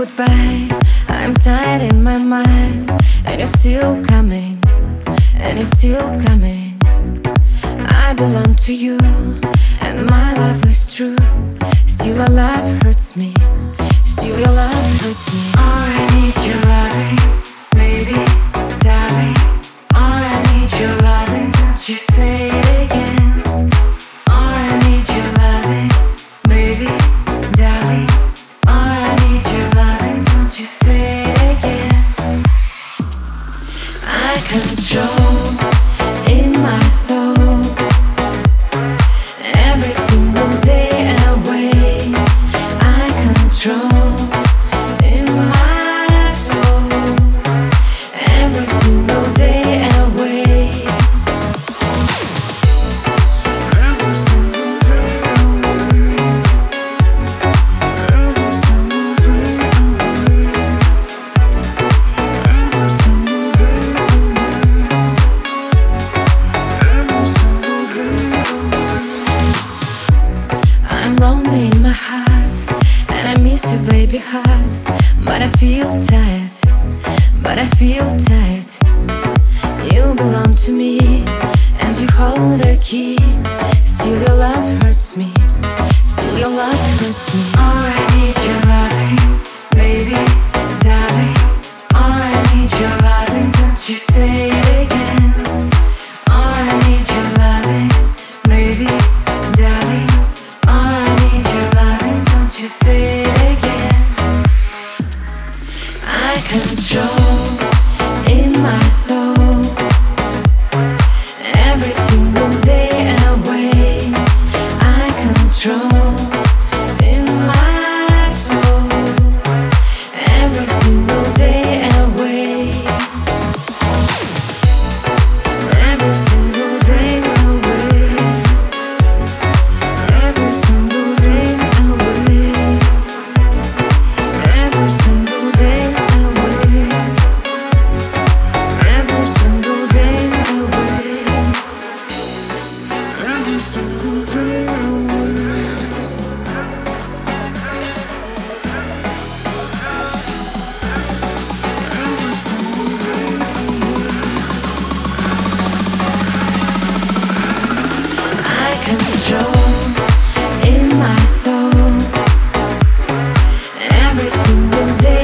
goodbye. I'm tired in my mind, and you're still coming, and you're still coming. I belong to you, and my love is true. Still your love hurts me, still your love hurts me. All I need your loving, baby, darling. All I need your loving, don't you say it again. All I need your loving, baby, darling. All I need your loving, don't you say it again. I control in my soul every single day and way. I control in my soul every single day and way. Every single day and way. Every single day and way. Every single day and way. Every single day and way. I'm lonely in my heart, and I miss you, baby, heart. But I feel tired, but I feel tired. You belong to me, and you hold the key. Still your love hurts me, still your love hurts me. All I need your loving, baby, darling. All I need your loving, don't you say it again. All I need your loving, baby, darling. All I need your loving, don't you say it again. I control in my soul every single day and way. I control in my soul every single day and way. Every single day and way. Every single day and way. Every single day and way. Every single day and way. Every single day and way. Every single day and way. I control in my soul every single day